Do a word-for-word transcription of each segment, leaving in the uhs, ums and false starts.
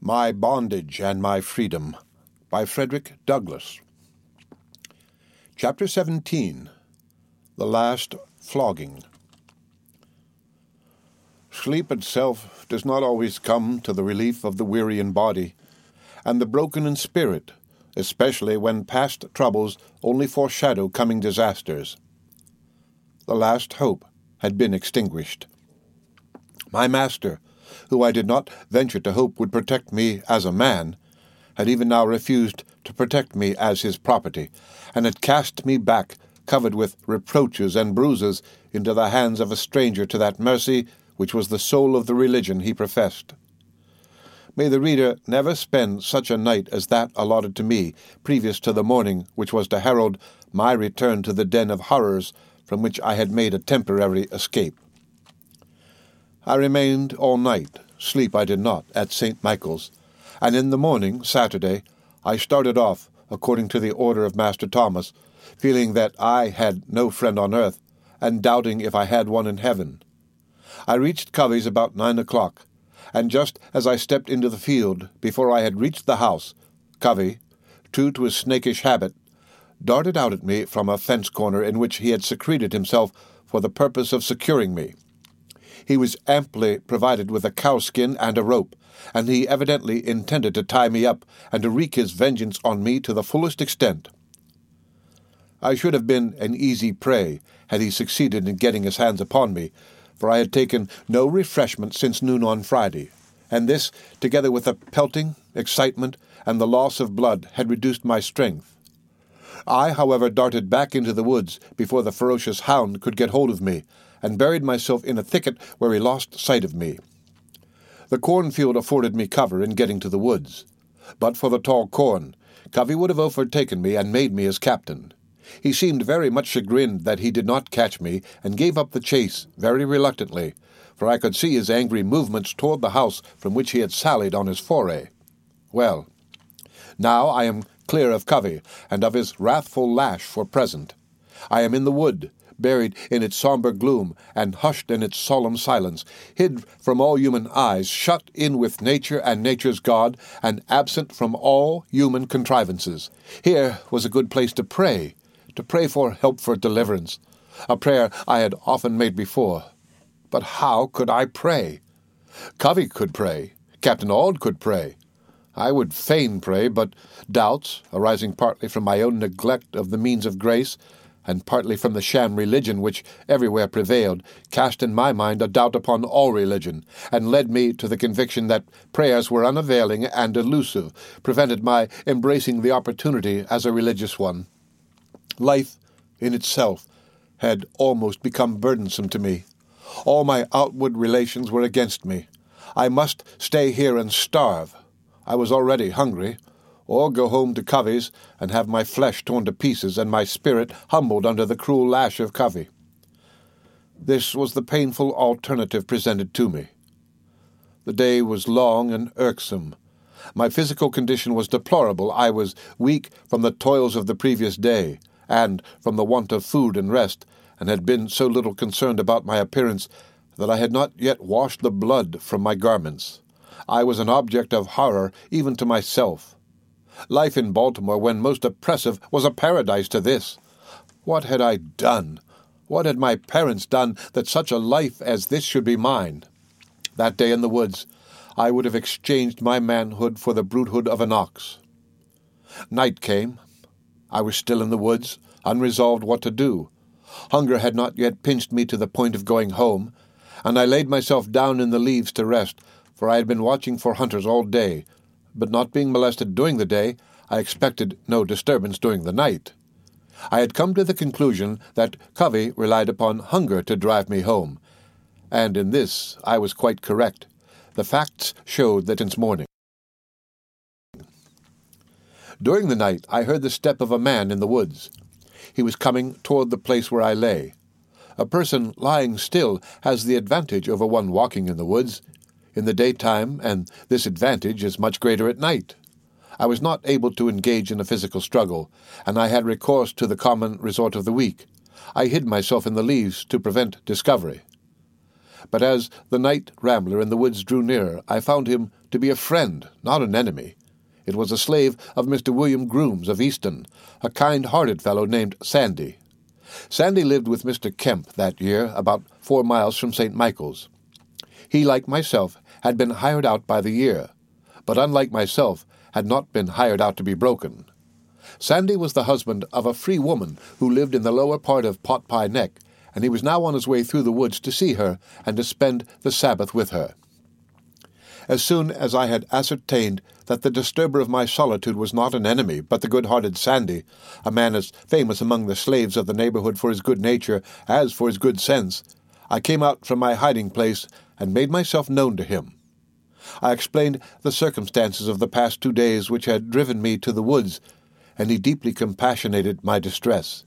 My Bondage and My Freedom by Frederick Douglass. Chapter seventeen. The Last Flogging. Sleep itself does not always come to the relief of the weary in body, and the broken in spirit, especially when past troubles only foreshadow coming disasters. The last hope had been extinguished. My master, who I did not venture to hope would protect me as a man, had even now refused to protect me as his property, and had cast me back, covered with reproaches and bruises, into the hands of a stranger to that mercy which was the soul of the religion he professed. May the reader never spend such a night as that allotted to me, previous to the morning which was to herald my return to the den of horrors from which I had made a temporary escape. I remained all night, sleep I did not, at Saint Michael's, and in the morning, Saturday, I started off, according to the order of Master Thomas, feeling that I had no friend on earth, and doubting if I had one in heaven. I reached Covey's about nine o'clock, and just as I stepped into the field, before I had reached the house, Covey, true to his snakish habit, darted out at me from a fence corner in which he had secreted himself for the purpose of securing me. He was amply provided with a cowskin and a rope, and he evidently intended to tie me up and to wreak his vengeance on me to the fullest extent. I should have been an easy prey had he succeeded in getting his hands upon me, for I had taken no refreshment since noon on Friday, and this, together with the pelting, excitement, and the loss of blood, had reduced my strength. I, however, darted back into the woods before the ferocious hound could get hold of me, and buried myself in a thicket where he lost sight of me. The cornfield afforded me cover in getting to the woods. But for the tall corn, Covey would have overtaken me and made me his captain. He seemed very much chagrined that he did not catch me, and gave up the chase very reluctantly, for I could see his angry movements toward the house from which he had sallied on his foray. Well, now I am clear of Covey, and of his wrathful lash for present. I am in the wood, buried in its somber gloom, and hushed in its solemn silence, hid from all human eyes, shut in with nature and nature's God, and absent from all human contrivances. Here was a good place to pray, to pray for help for deliverance, a prayer I had often made before. But how could I pray? Covey could pray, Captain Auld could pray. I would fain pray, but doubts, arising partly from my own neglect of the means of grace, and partly from the sham religion which everywhere prevailed, cast in my mind a doubt upon all religion, and led me to the conviction that prayers were unavailing and elusive, prevented my embracing the opportunity as a religious one. Life, in itself, had almost become burdensome to me. All my outward relations were against me. I must stay here and starve. I was already hungry, or go home to Covey's and have my flesh torn to pieces and my spirit humbled under the cruel lash of Covey. This was the painful alternative presented to me. The day was long and irksome. My physical condition was deplorable. I was weak from the toils of the previous day, and from the want of food and rest, and had been so little concerned about my appearance that I had not yet washed the blood from my garments. I was an object of horror even to myself. Life in Baltimore, when most oppressive, was a paradise to this. What had I done? What had my parents done that such a life as this should be mine? That day in the woods, I would have exchanged my manhood for the brutehood of an ox. Night came. I was still in the woods, unresolved what to do. Hunger had not yet pinched me to the point of going home, and I laid myself down in the leaves to rest, for I had been watching for hunters all day, but not being molested during the day, I expected no disturbance during the night. I had come to the conclusion that Covey relied upon hunger to drive me home, and in this I was quite correct. The facts showed that since morning. During the night I heard the step of a man in the woods. He was coming toward the place where I lay. A person lying still has the advantage over one walking in the woods in the daytime, and this advantage is much greater at night. I was not able to engage in a physical struggle, and I had recourse to the common resort of the weak. I hid myself in the leaves to prevent discovery. But as the night rambler in the woods drew nearer, I found him to be a friend, not an enemy. It was a slave of Mister William Grooms of Easton, a kind-hearted fellow named Sandy. Sandy lived with Mister Kemp that year, about four miles from Saint Michael's. He, like myself, had been hired out by the year, but unlike myself, had not been hired out to be broken. Sandy was the husband of a free woman who lived in the lower part of Potpie Neck, and he was now on his way through the woods to see her and to spend the Sabbath with her. As soon as I had ascertained that the disturber of my solitude was not an enemy, but the good-hearted Sandy, a man as famous among the slaves of the neighborhood for his good nature as for his good sense, I came out from my hiding-place and made myself known to him. I explained the circumstances of the past two days which had driven me to the woods, and he deeply compassionated my distress.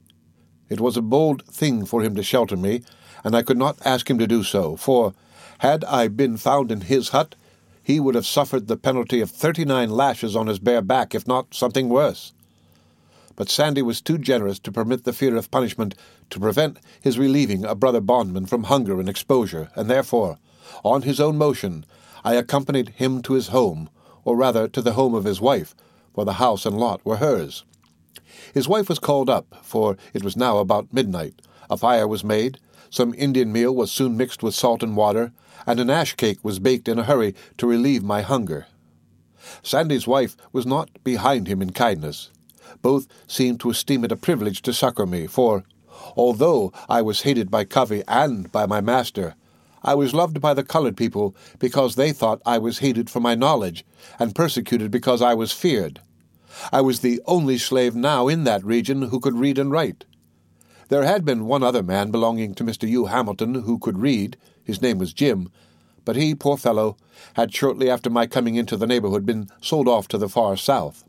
It was a bold thing for him to shelter me, and I could not ask him to do so, for, had I been found in his hut, he would have suffered the penalty of thirty-nine lashes on his bare back, if not something worse. But Sandy was too generous to permit the fear of punishment to prevent his relieving a brother bondman from hunger and exposure, and therefore, on his own motion, I accompanied him to his home, or rather to the home of his wife, for the house and lot were hers. His wife was called up, for it was now about midnight. A fire was made, some Indian meal was soon mixed with salt and water, and an ash cake was baked in a hurry to relieve my hunger. Sandy's wife was not behind him in kindness. Both seemed to esteem it a privilege to succor me, for, although I was hated by Covey and by my master, I was loved by the colored people because they thought I was hated for my knowledge, and persecuted because I was feared. I was the only slave now in that region who could read and write. There had been one other man belonging to Mister Hugh Hamilton who could read. His name was Jim, but he, poor fellow, had shortly after my coming into the neighborhood been sold off to the far south.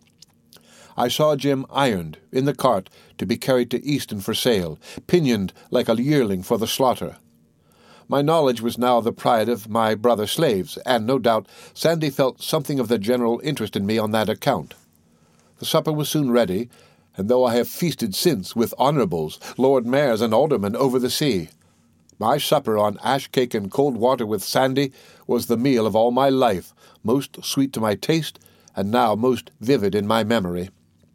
I saw Jim ironed in the cart to be carried to Easton for sale, pinioned like a yearling for the slaughter. My knowledge was now the pride of my brother slaves, and no doubt Sandy felt something of the general interest in me on that account. The supper was soon ready, and though I have feasted since with honorables, lord mayors, and aldermen over the sea, my supper on ash cake and cold water with Sandy was the meal of all my life, most sweet to my taste, and now most vivid in my memory.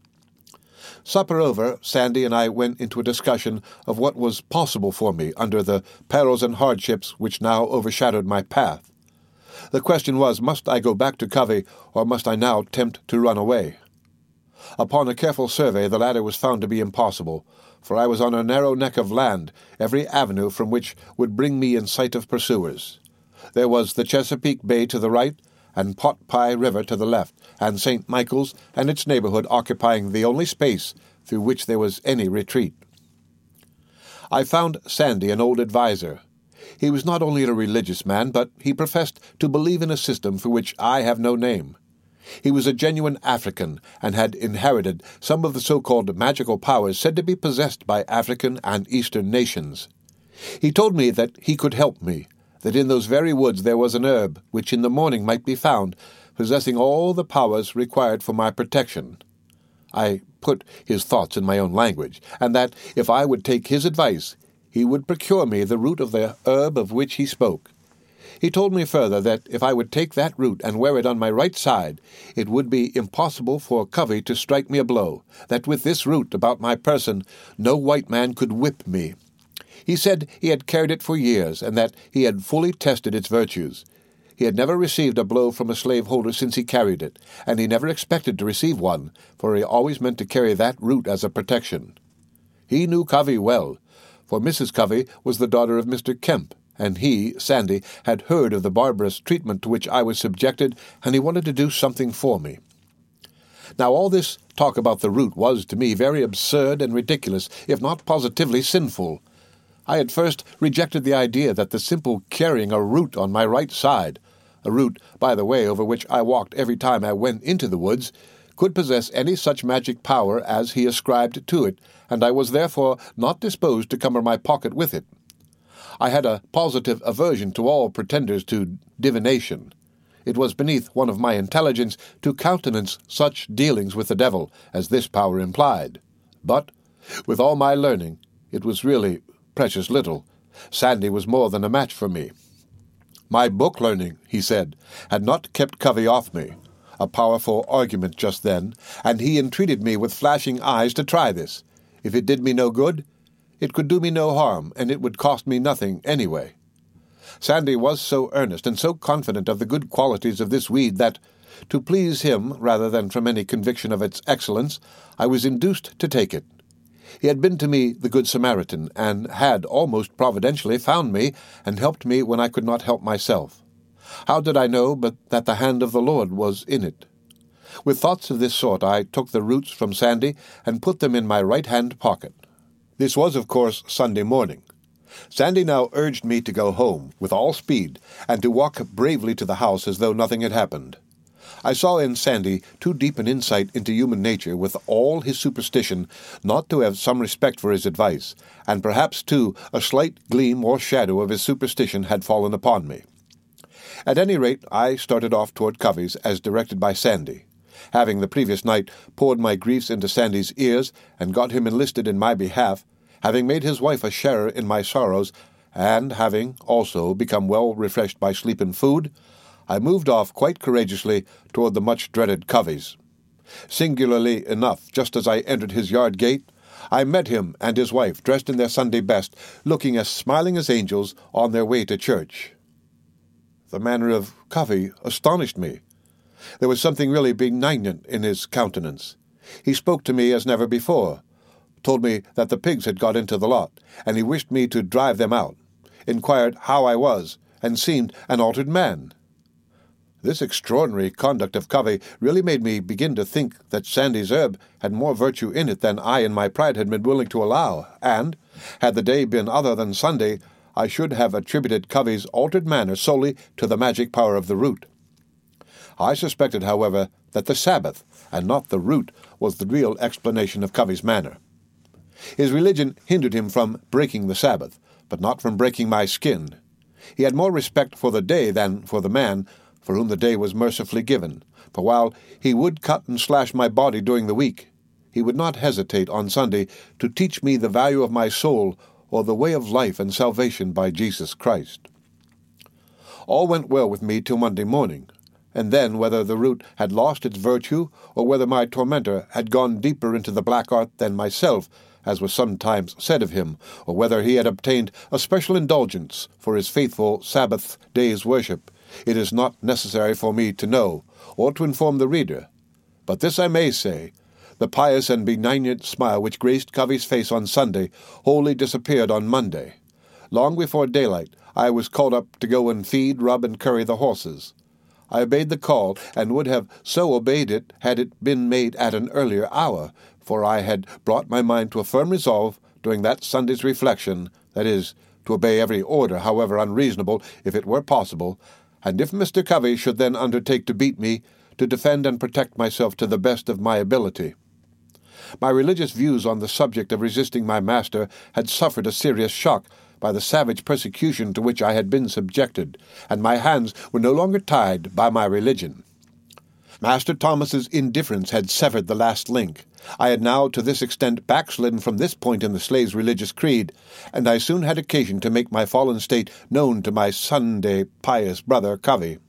Supper over, Sandy and I went into a discussion of what was possible for me under the perils and hardships which now overshadowed my path. The question was, must I go back to Covey, or must I now attempt to run away? Upon a careful survey, the latter was found to be impossible, for I was on a narrow neck of land, every avenue from which would bring me in sight of pursuers. There was the Chesapeake Bay to the right, and Potpie River to the left, and Saint Michael's and its neighborhood occupying the only space through which there was any retreat. I found Sandy an old adviser. He was not only a religious man, but he professed to believe in a system for which I have no name. He was a genuine African, and had inherited some of the so-called magical powers said to be possessed by African and Eastern nations. He told me that he could help me, that in those very woods there was an herb which in the morning might be found, possessing all the powers required for my protection. I put his thoughts in my own language, and that, if I would take his advice, he would procure me the root of the herb of which he spoke. He told me further that if I would take that root and wear it on my right side, it would be impossible for Covey to strike me a blow, that with this root about my person no white man could whip me. He said he had carried it for years, and that he had fully tested its virtues. He had never received a blow from a slaveholder since he carried it, and he never expected to receive one, for he always meant to carry that root as a protection. He knew Covey well, for Missus Covey was the daughter of Mister Kemp, and he, Sandy, had heard of the barbarous treatment to which I was subjected, and he wanted to do something for me. Now all this talk about the root was to me very absurd and ridiculous, if not positively sinful. I had first rejected the idea that the simple carrying a root on my right side, a root, by the way, over which I walked every time I went into the woods, could possess any such magic power as he ascribed to it, and I was therefore not disposed to cumber my pocket with it. I had a positive aversion to all pretenders to divination. It was beneath one of my intelligence to countenance such dealings with the devil as this power implied. But, with all my learning, it was really precious little. Sandy was more than a match for me. My book learning, he said, had not kept Covey off me. A powerful argument just then, and he entreated me with flashing eyes to try this. If it did me no good, it could do me no harm, and it would cost me nothing anyway. Sandy was so earnest and so confident of the good qualities of this weed that, to please him rather than from any conviction of its excellence, I was induced to take it. He had been to me the Good Samaritan, and had almost providentially found me and helped me when I could not help myself. How did I know but that the hand of the Lord was in it? With thoughts of this sort, I took the roots from Sandy and put them in my right-hand pocket. This was, of course, Sunday morning. Sandy now urged me to go home with all speed, and to walk bravely to the house as though nothing had happened. I saw in Sandy too deep an insight into human nature, with all his superstition, not to have some respect for his advice, and perhaps, too, a slight gleam or shadow of his superstition had fallen upon me. At any rate, I started off toward Covey's, as directed by Sandy. Having the previous night poured my griefs into Sandy's ears, and got him enlisted in my behalf, having made his wife a sharer in my sorrows, and having, also, become well refreshed by sleep and food, I moved off quite courageously toward the much-dreaded Covey's. Singularly enough, just as I entered his yard gate, I met him and his wife, dressed in their Sunday best, looking as smiling as angels, on their way to church. The manner of Covey astonished me. There was something really benignant in his countenance. He spoke to me as never before, told me that the pigs had got into the lot, and he wished me to drive them out, inquired how I was, and seemed an altered man. This extraordinary conduct of Covey really made me begin to think that Sandy's herb had more virtue in it than I in my pride had been willing to allow, and, had the day been other than Sunday, I should have attributed Covey's altered manner solely to the magic power of the root. I suspected, however, that the Sabbath, and not the root, was the real explanation of Covey's manner. His religion hindered him from breaking the Sabbath, but not from breaking my skin. He had more respect for the day than for the man, for whom the day was mercifully given, for while he would cut and slash my body during the week, he would not hesitate on Sunday to teach me the value of my soul or the way of life and salvation by Jesus Christ. All went well with me till Monday morning, and then whether the root had lost its virtue, or whether my tormentor had gone deeper into the black art than myself, as was sometimes said of him, or whether he had obtained a special indulgence for his faithful Sabbath day's worship, it is not necessary for me to know, or to inform the reader. But this I may say, the pious and benignant smile which graced Covey's face on Sunday wholly disappeared on Monday. Long before daylight, I was called up to go and feed, rub, and curry the horses. I obeyed the call, and would have so obeyed it had it been made at an earlier hour, for I had brought my mind to a firm resolve during that Sunday's reflection, that is, to obey every order, however unreasonable, if it were possible, and if Mister Covey should then undertake to beat me, to defend and protect myself to the best of my ability. My religious views on the subject of resisting my master had suffered a serious shock by the savage persecution to which I had been subjected, and my hands were no longer tied by my religion. Master Thomas's indifference had severed the last link. I had now to this extent backslidden from this point in the slave's religious creed, and I soon had occasion to make my fallen state known to my Sunday pious brother Covey.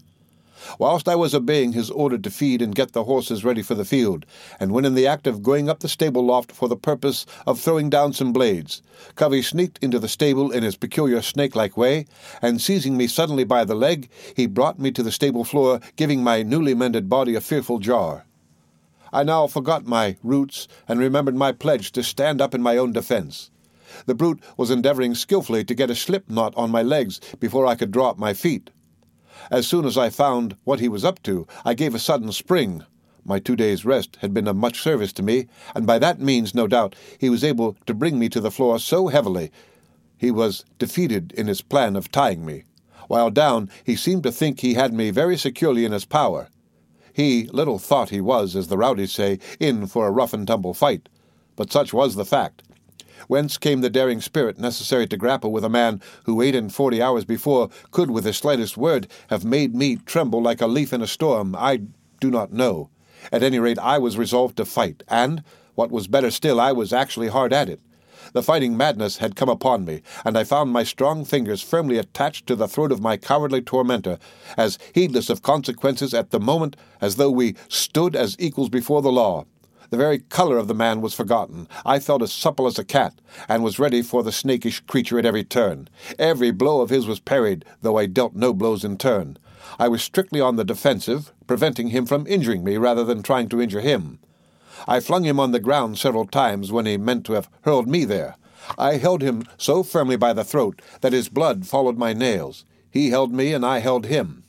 Whilst I was obeying his order to feed and get the horses ready for the field, and when in the act of going up the stable loft for the purpose of throwing down some blades, Covey sneaked into the stable in his peculiar snake-like way, and seizing me suddenly by the leg, he brought me to the stable floor, giving my newly mended body a fearful jar. I now forgot my roots, and remembered my pledge to stand up in my own defence. The brute was endeavouring skilfully to get a slip knot on my legs before I could draw up my feet. As soon as I found what he was up to, I gave a sudden spring. My two days' rest had been of much service to me, and by that means, no doubt, he was able to bring me to the floor so heavily. He was defeated in his plan of tying me. While down, he seemed to think he had me very securely in his power. He little thought he was, as the rowdies say, in for a rough-and-tumble fight. But such was the fact. Whence came the daring spirit necessary to grapple with a man who eight and forty hours before could with the slightest word have made me tremble like a leaf in a storm, I do not know. At any rate, I was resolved to fight, and, what was better still, I was actually hard at it. The fighting madness had come upon me, and I found my strong fingers firmly attached to the throat of my cowardly tormentor, as heedless of consequences at the moment as though we stood as equals before the law. The very color of the man was forgotten. I felt as supple as a cat, and was ready for the snakish creature at every turn. Every blow of his was parried, though I dealt no blows in turn. I was strictly on the defensive, preventing him from injuring me rather than trying to injure him. I flung him on the ground several times when he meant to have hurled me there. I held him so firmly by the throat that his blood followed my nails. He held me, and I held him.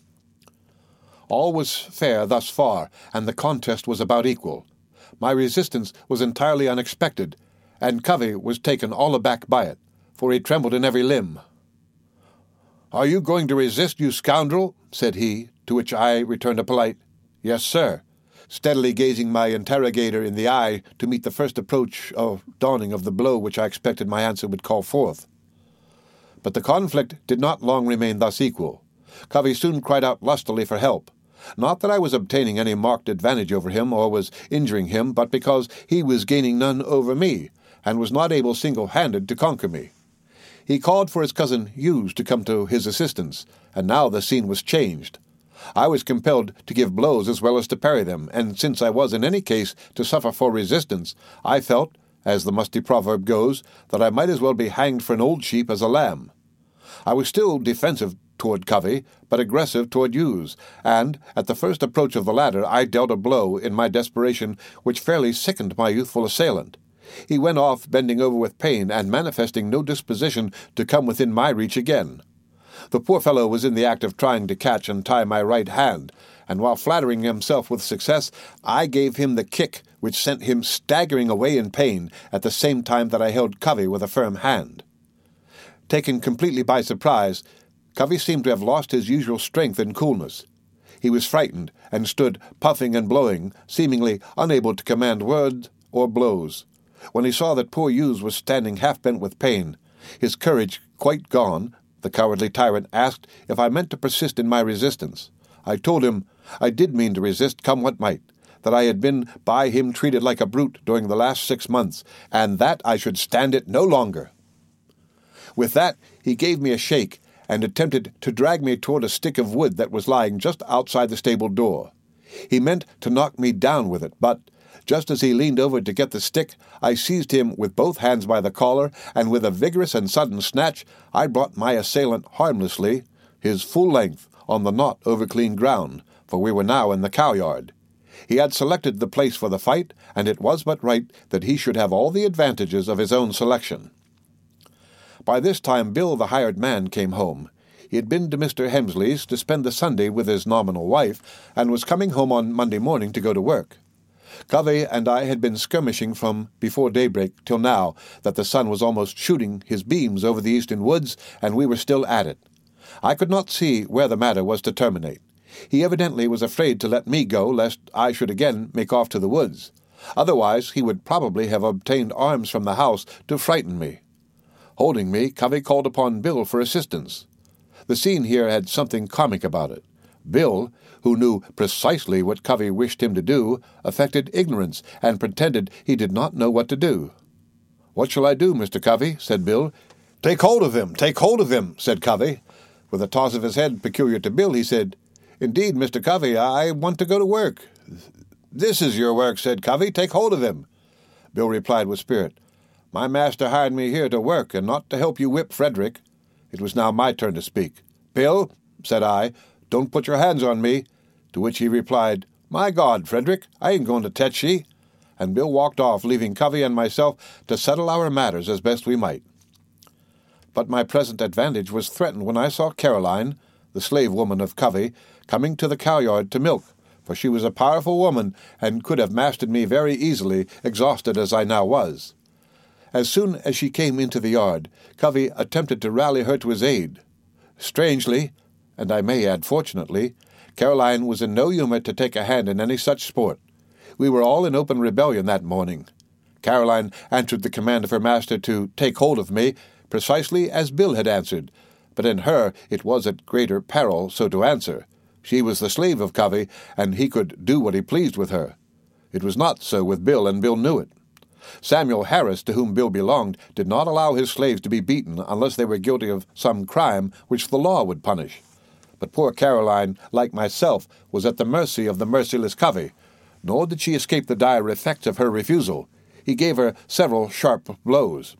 All was fair thus far, and the contest was about equal. My resistance was entirely unexpected, and Covey was taken all aback by it, for he trembled in every limb. "Are you going to resist, you scoundrel?" said he, to which I returned a polite, "Yes, sir," steadily gazing my interrogator in the eye to meet the first approach of dawning of the blow which I expected my answer would call forth. But the conflict did not long remain thus equal. Covey soon cried out lustily for help. Not that I was obtaining any marked advantage over him or was injuring him, but because he was gaining none over me, and was not able single-handed to conquer me. He called for his cousin Hughes to come to his assistance, and now the scene was changed. I was compelled to give blows as well as to parry them, and since I was in any case to suffer for resistance, I felt, as the musty proverb goes, that I might as well be hanged for an old sheep as a lamb. I was still defensive toward Covey, but aggressive toward Hughes, and, at the first approach of the latter, I dealt a blow in my desperation which fairly sickened my youthful assailant. He went off bending over with pain, and manifesting no disposition to come within my reach again. The poor fellow was in the act of trying to catch and tie my right hand, and while flattering himself with success, I gave him the kick which sent him staggering away in pain, at the same time that I held Covey with a firm hand. Taken completely by surprise, Covey seemed to have lost his usual strength and coolness. He was frightened, and stood puffing and blowing, seemingly unable to command words or blows. When he saw that poor Hughes was standing half-bent with pain, his courage quite gone, the cowardly tyrant asked if I meant to persist in my resistance. I told him I did mean to resist, come what might, that I had been by him treated like a brute during the last six months, and that I should stand it no longer. With that, he gave me a shake, and attempted to drag me toward a stick of wood that was lying just outside the stable door. He meant to knock me down with it, but, just as he leaned over to get the stick, I seized him with both hands by the collar, and with a vigorous and sudden snatch, I brought my assailant harmlessly, his full length, on the not over-clean ground, for we were now in the cow-yard. He had selected the place for the fight, and it was but right that he should have all the advantages of his own selection. By this time Bill, the hired man, came home. He had been to Mister Hemsley's to spend the Sunday with his nominal wife, and was coming home on Monday morning to go to work. Covey and I had been skirmishing from before daybreak till now that the sun was almost shooting his beams over the eastern woods, and we were still at it. I could not see where the matter was to terminate. He evidently was afraid to let me go, lest I should again make off to the woods. Otherwise he would probably have obtained arms from the house to frighten me. Holding me, Covey called upon Bill for assistance. The scene here had something comic about it. Bill, who knew precisely what Covey wished him to do, affected ignorance, and pretended he did not know what to do. "What shall I do, Mister Covey?" said Bill. "Take hold of him, take hold of him," said Covey. With a toss of his head peculiar to Bill, he said, "Indeed, Mister Covey, I want to go to work." "This is your work," said Covey. "Take hold of him." Bill replied with spirit, "My master hired me here to work, and not to help you whip Frederick." It was now my turn to speak. "Bill," said I, "don't put your hands on me." To which he replied, "My God, Frederick, I ain't going to tetch ye." And Bill walked off, leaving Covey and myself to settle our matters as best we might. But my present advantage was threatened when I saw Caroline, the slave woman of Covey, coming to the cow-yard to milk, for she was a powerful woman, and could have mastered me very easily, exhausted as I now was. As soon as she came into the yard, Covey attempted to rally her to his aid. Strangely, and I may add fortunately, Caroline was in no humor to take a hand in any such sport. We were all in open rebellion that morning. Caroline answered the command of her master to take hold of me, precisely as Bill had answered, but in her it was at greater peril so to answer. She was the slave of Covey, and he could do what he pleased with her. It was not so with Bill, and Bill knew it. Samuel Harris, to whom Bill belonged, did not allow his slaves to be beaten unless they were guilty of some crime which the law would punish. But poor Caroline, like myself, was at the mercy of the merciless Covey, nor did she escape the dire effects of her refusal. He gave her several sharp blows.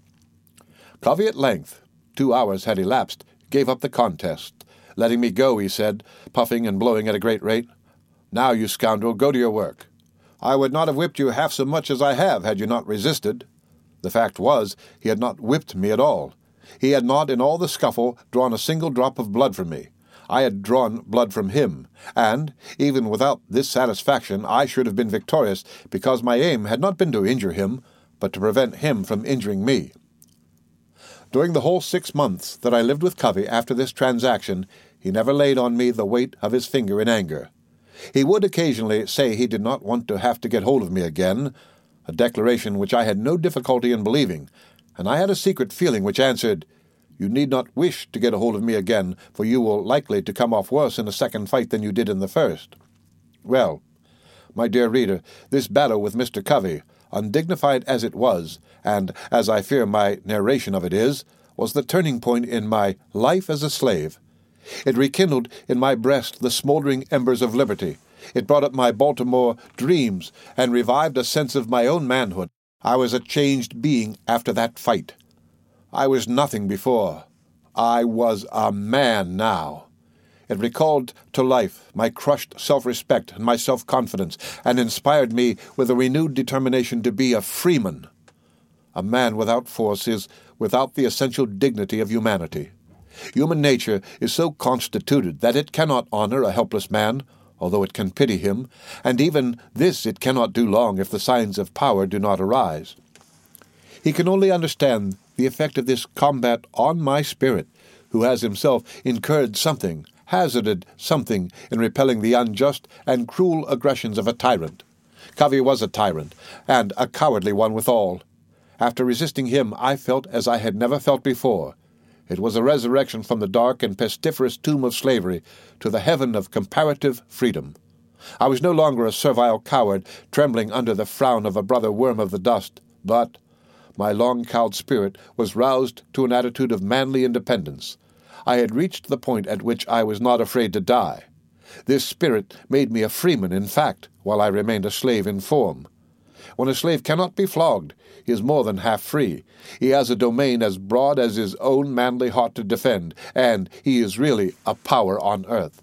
Covey at length, two hours had elapsed, gave up the contest. Letting me go, he said, puffing and blowing at a great rate. Now, you scoundrel, go to your work. I would not have whipped you half so much as I have had you not resisted. The fact was, he had not whipped me at all. He had not, in all the scuffle, drawn a single drop of blood from me. I had drawn blood from him, and, even without this satisfaction, I should have been victorious, because my aim had not been to injure him, but to prevent him from injuring me. During the whole six months that I lived with Covey after this transaction, he never laid on me the weight of his finger in anger. He would occasionally say he did not want to have to get hold of me again, a declaration which I had no difficulty in believing, and I had a secret feeling which answered, "You need not wish to get hold of me again, for you will likely to come off worse in a second fight than you did in the first." Well, my dear reader, this battle with Mister Covey, undignified as it was, and as I fear my narration of it is, was the turning point in my life as a slave. It rekindled in my breast the smoldering embers of liberty. It brought up my Baltimore dreams and revived a sense of my own manhood. I was a changed being after that fight. I was nothing before. I was a man now. It recalled to life my crushed self-respect and my self-confidence, and inspired me with a renewed determination to be a freeman. A man without force is without the essential dignity of humanity. Human nature is so constituted that it cannot honor a helpless man, although it can pity him, and even this it cannot do long if the signs of power do not arise. He can only understand the effect of this combat on my spirit, who has himself incurred something, hazarded something in repelling the unjust and cruel aggressions of a tyrant. Covey was a tyrant, and a cowardly one withal. After resisting him, I felt as I had never felt before. It was a resurrection from the dark and pestiferous tomb of slavery to the heaven of comparative freedom. I was no longer a servile coward, trembling under the frown of a brother worm of the dust, but my long-cowed spirit was roused to an attitude of manly independence. I had reached the point at which I was not afraid to die. This spirit made me a freeman in fact, while I remained a slave in form. When a slave cannot be flogged, he is more than half free. He has a domain as broad as his own manly heart to defend, and he is really a power on earth.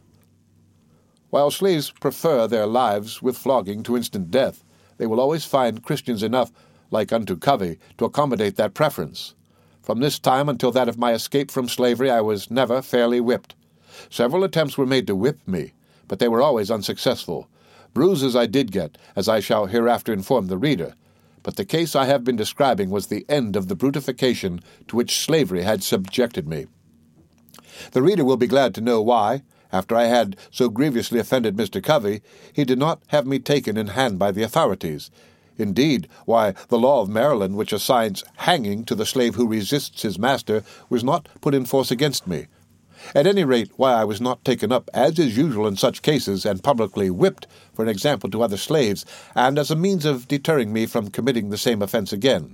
While slaves prefer their lives with flogging to instant death, they will always find Christians enough, like unto Covey, to accommodate that preference. From this time until that of my escape from slavery, I was never fairly whipped. Several attempts were made to whip me, but they were always unsuccessful. Bruises I did get, as I shall hereafter inform the reader, but the case I have been describing was the end of the brutification to which slavery had subjected me. The reader will be glad to know why, after I had so grievously offended Mister Covey, he did not have me taken in hand by the authorities. Indeed, why the law of Maryland, which assigns hanging to the slave who resists his master, was not put in force against me. At any rate, why I was not taken up, as is usual in such cases, and publicly whipped for an example to other slaves, and as a means of deterring me from committing the same offense again.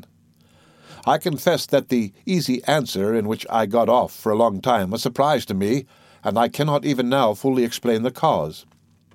I confess that the easy answer in which I got off for a long time was a surprise to me, and I cannot even now fully explain the cause.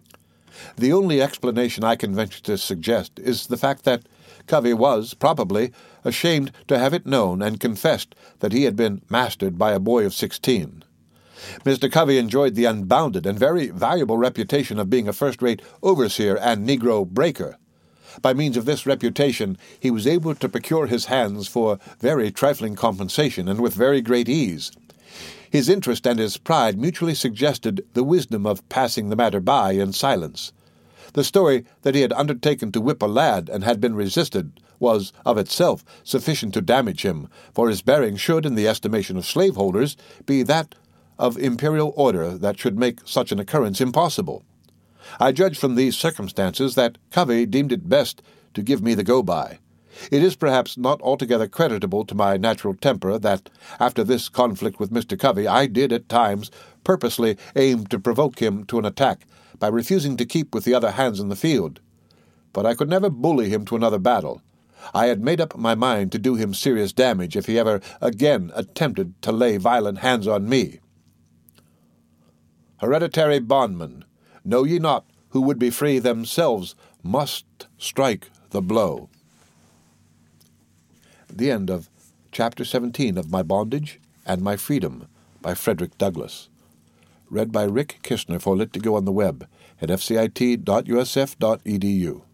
The only explanation I can venture to suggest is the fact that Covey was, probably, ashamed to have it known and confessed that he had been mastered by a boy of sixteen. Mister Covey enjoyed the unbounded and very valuable reputation of being a first-rate overseer and Negro breaker. By means of this reputation, he was able to procure his hands for very trifling compensation and with very great ease. His interest and his pride mutually suggested the wisdom of passing the matter by in silence. The story that he had undertaken to whip a lad and had been resisted was, of itself, sufficient to damage him, for his bearing should, in the estimation of slaveholders, be that of imperial order that should make such an occurrence impossible. I judge from these circumstances that Covey deemed it best to give me the go-by. It is perhaps not altogether creditable to my natural temper that, after this conflict with Mister Covey, I did at times purposely aim to provoke him to an attack by refusing to keep with the other hands in the field. But I could never bully him to another battle. I had made up my mind to do him serious damage if he ever again attempted to lay violent hands on me. Hereditary bondmen, know ye not who would be free themselves must strike the blow. The end of Chapter seventeen of My Bondage and My Freedom by Frederick Douglass. Read by Rick Kishner for Lit to Go on the web at f c i t dot u s f dot e d u.